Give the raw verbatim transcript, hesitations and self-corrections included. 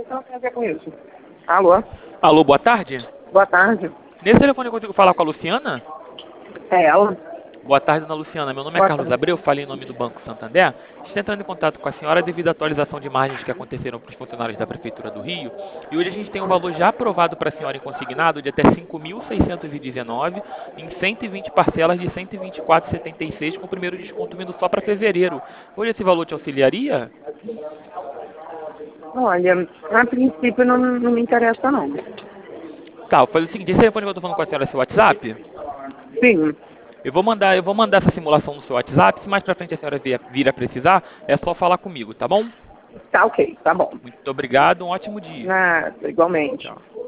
Não tem a ver com isso. Alô? Alô, boa tarde. Boa tarde. Nesse telefone eu consigo falar com a Luciana? É ela? Boa tarde, dona Luciana. Meu nome é Boa Carlos tarde. Abreu, falei em nome do Banco Santander. Estou entrando em contato com a senhora devido à atualização de margens que aconteceram para os funcionários da Prefeitura do Rio. E hoje a gente tem um valor já aprovado para a senhora em consignado de até cinco mil seiscentos e dezenove em cento e vinte parcelas de cento e vinte e quatro reais e setenta e seis centavos, com o primeiro desconto vindo só para fevereiro. Hoje esse valor te auxiliaria? Olha, a princípio não, não me interessa não. Tá, eu falei o seguinte, esse telefone que eu estou falando com a senhora é seu WhatsApp? Sim. Eu vou mandar, eu vou mandar essa simulação no seu WhatsApp. Se mais pra frente a senhora vir, vir a precisar, é só falar comigo, tá bom? Tá ok, tá bom. Muito obrigado, um ótimo dia. Nada, igualmente. Tchau.